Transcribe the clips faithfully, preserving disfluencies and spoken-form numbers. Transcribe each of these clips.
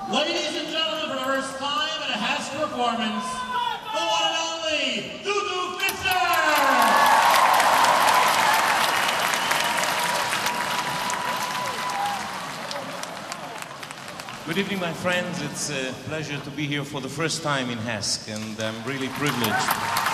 Ladies and gentlemen, for the first time in a Hess performance, the one and only Dudu Fisher! Good evening, my friends. It's a pleasure to be here for the first time in Hask, and I'm really privileged.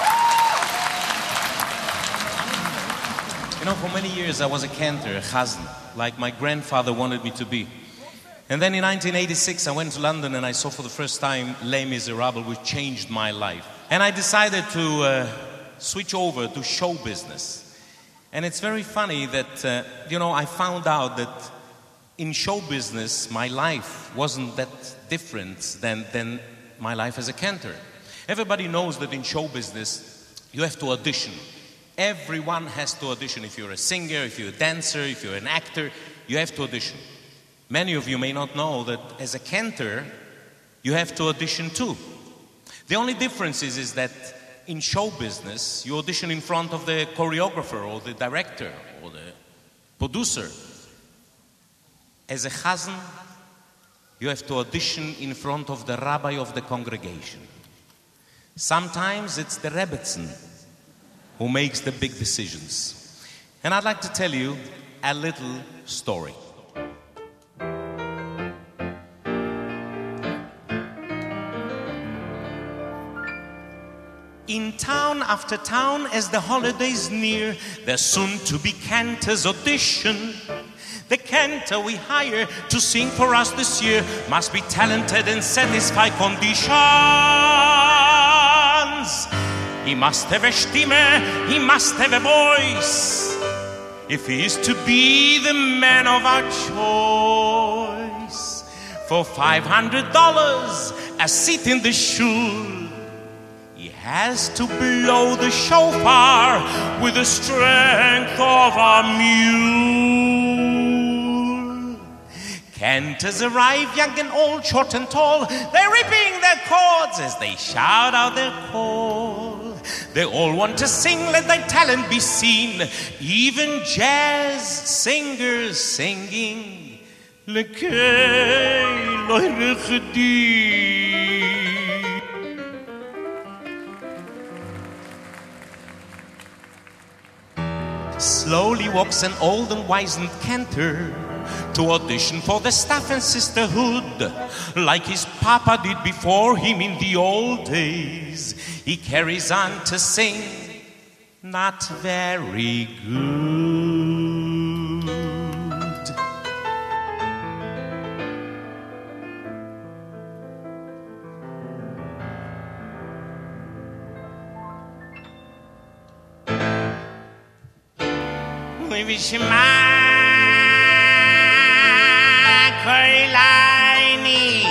You know, for many years I was a cantor, a chazan, like my grandfather wanted me to be. And then in nineteen eighty-six I went to London and I saw for the first time Les Miserables, which changed my life. And I decided to uh, switch over to show business. And it's very funny that, uh, you know, I found out that in show business, my life wasn't that different than, than my life as a cantor. Everybody knows that in show business, you have to audition. Everyone has to audition. If you're a singer, if you're a dancer, if you're an actor, you have to audition. Many of you may not know that as a cantor, you have to audition too. The only difference is, is that in show business, you audition in front of the choreographer or the director or the producer. As a chazan, you have to audition in front of the rabbi of the congregation. Sometimes it's the rebbetzin who makes the big decisions. And I'd like to tell you a little story. In town after town, as the holidays near, there's soon to be cantors audition. The cantor we hire to sing for us this year must be talented and satisfy conditions. He must have a stimme, he must have a voice, if he is to be the man of our choice. For five hundred dollars, a seat in the shul, he has to blow the shofar with the strength of a mule. Cantors arrive, young and old, short and tall. They're ripping their cords as they shout out their call. They all want to sing, let their talent be seen. Even jazz singers singing. Lekei loy rechdi. Slowly walks an old and wizened cantor to audition for the staff and sisterhood, like his papa did before him in the old days. He carries on to sing, not very good. We wish him Koilaini.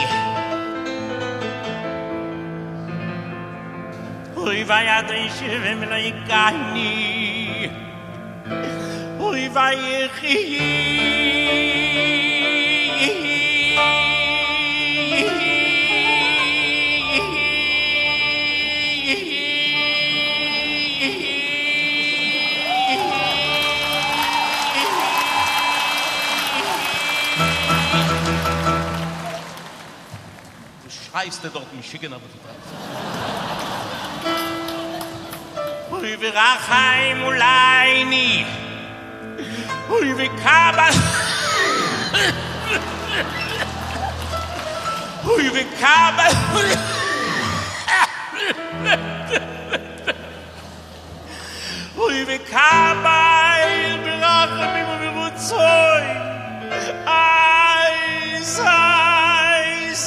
Oi vai adrenche me laikani. Oi vai schreist du dort mich schicken aber du Ui vi rachaim ulaini Ui vi kabal Ui vi kabal Ui vi kabal brachem im vivutzoy Eis, eis,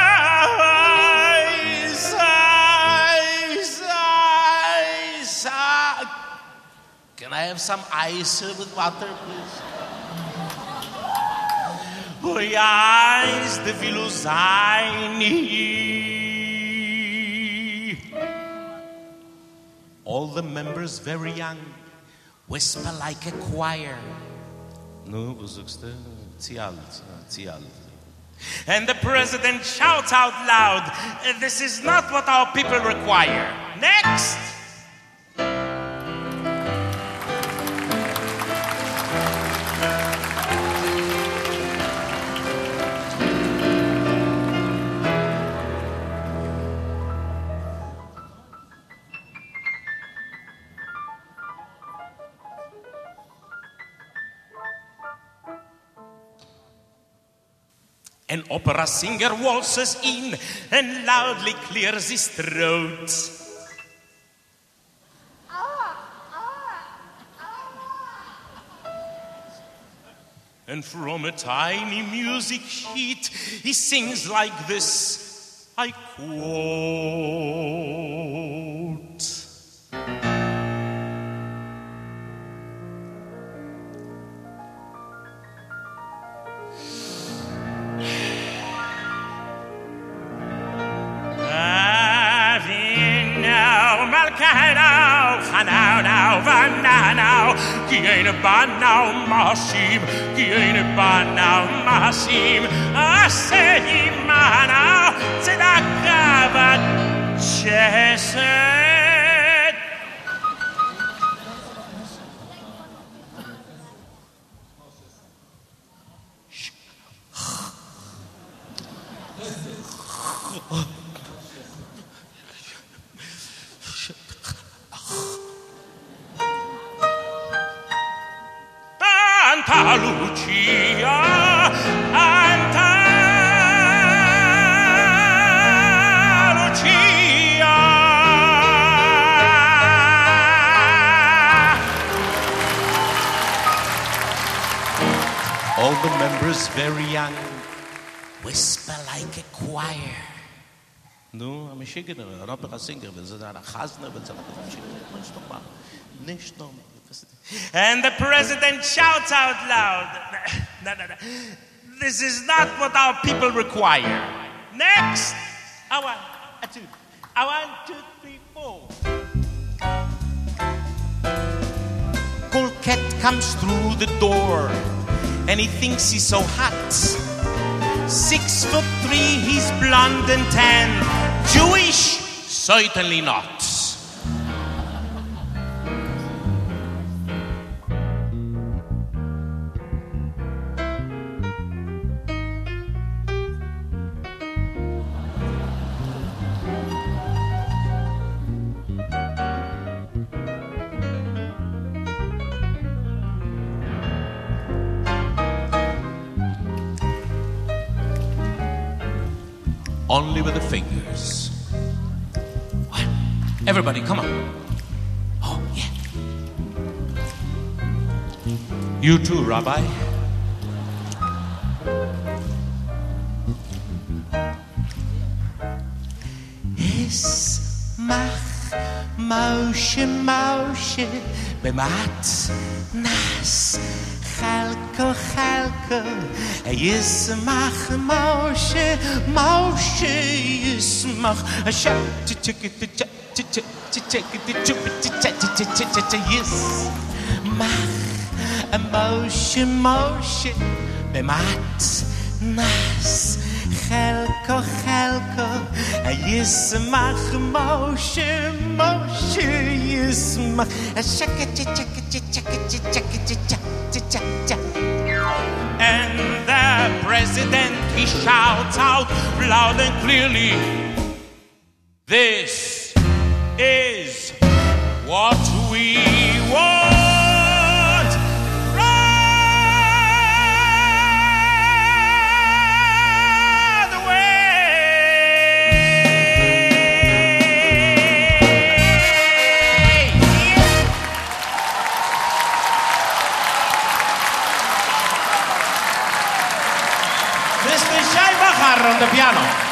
eis, eis, eis, eis. Can I have some ice with water, please? Oi, eis, de viluzaini. All the members very young whisper like a choir. No, was and the president shouts out loud, this is not what our people require. Next! An opera singer waltzes in and loudly clears his throat. And from a tiny music sheet, he sings like this, I quote. Kiene banau masim, kiene banau masim, asehi manau, tzedakavat chesed. Anta Lucia, Anta Lucia. All the members very young whisper like a choir. No, I'm a shaker, I'm not a singer, but I'm a chazner, but I'm a shaker. And the president shouts out loud, no, no, no. This is not what our people require. Next! A one, a two, a one, two, three, four. Colquette comes through the door, and he thinks he's so hot. Six foot three, he's blonde and tan. Jewish? Certainly not. Only with the fingers. What? Everybody, come on. Oh, yeah. You too, Rabbi. Ismach Moshe Moshe Bemat Nas Chalko Chalko Yismach Moshe Moshe Yismach Yismach Moshe Moshe Bemat Nas Chalko Chalko Yismach Moshe Moshe Yismach And the president, he shouts out loud and clearly, this is what we want. Run away! Mister Shai Bachar on the piano.